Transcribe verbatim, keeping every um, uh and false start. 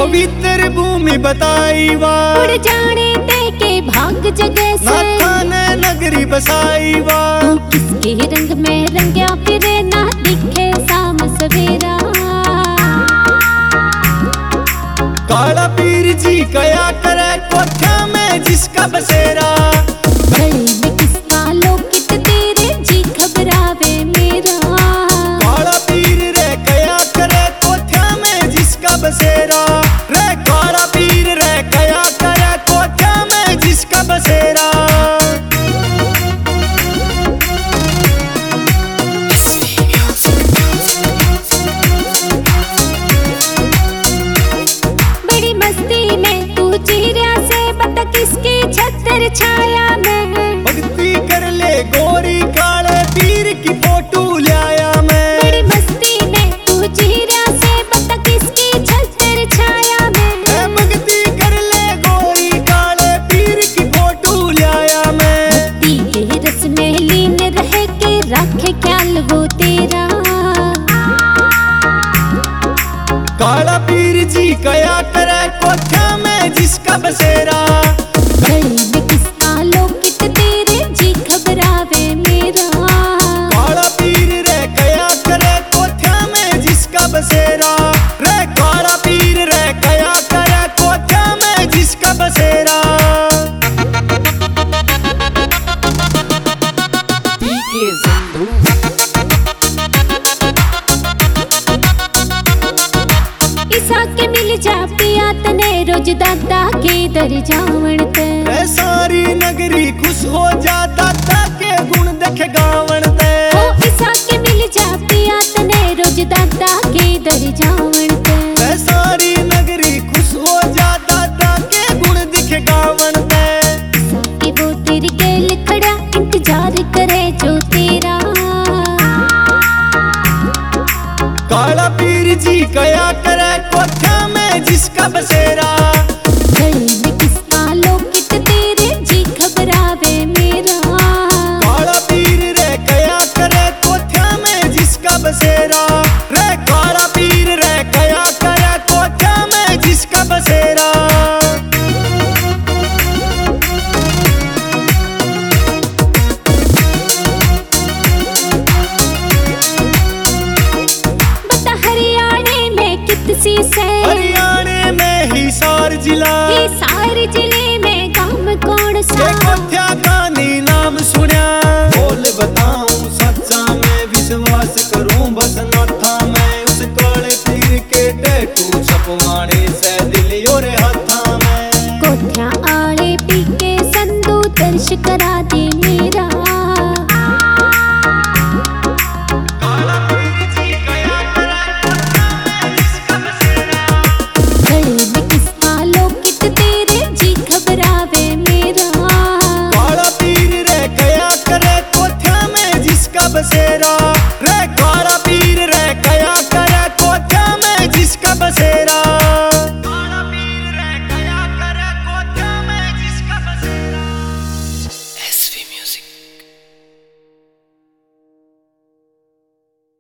पवित्र भूमि बताई वा, उड़ जाने ते के भाग जगह से, नाथा ने नगरी बसाई वा। तू किसके रंग में रंग्या फिरे ना दिखे शाम सवेरा। काला पीर जी कया करे कोठा में जिसका बसेरा, गले में किसका लोकित तेरे जी घबरावे मेरा। काला पीर रे कया करे कोठा में जिसका बसेरा, रे काला पीर रे कया करे कोठा में जिसका बसेरा। बड़ी मस्ती में तू चेहरा से बता किसकी छत्र छाया में, भक्ति कर ले गोरी काले पीर की फोटो लाया मैं। बड़ी मस्ती में तू चेहरा से बता किसकी छत्र छाया में, मैं भक्ति कर ले गोरी काले पीर की फोटो लाया मैं। भक्ति के रस में लीन रह के रखे ख्याल वो तेरा। काला पीर जी कया करे कोठा में जिसका बसेरा, गले में किसका लोकित तेरे जी घबरावे मेरा। काला पीर रे कया करे कोठा में जिसका बसेरा, रे काला पीर रे कया करे कोठा में जिसका बसेरा। इसा के मिल जा पिया तने रोज दादा के दर जावण ते, रे सारी नगरी खुश हो जा दादा के गुण देखे गावण ते। ओ इसा के मिल जा पिया तने रोज दादा के दर जावण ते, रे सारी नगरी खुश हो जा दादा के गुण दिखे गावण ते। इसा के वो तेरे गेल खड़ा इंतजार करे जो तेरा। काला पीर जी कया करे कोठा में जिसका बसेरा, गले में किसका लोकित तेरे जी घबरावे मेरा। काला पीर रे कया करे कोठा में जिसका बसेरा, रे काला पीर रे कया करे कोठा में जिसका बसेरा। बता हरियाणे में कितसी से, हरियाणे में हिसार जिला, हिसार जिले में गांव कौन सा। ये कोठा का नी नाम सुना, बोल बताऊं सच्चा मैं विश्वास करूं बस नाथा मैं। उस काले पीर के टैटू छपवाने से दिल और हाथा में। कोठा आले पी के संदू दर्श करा दे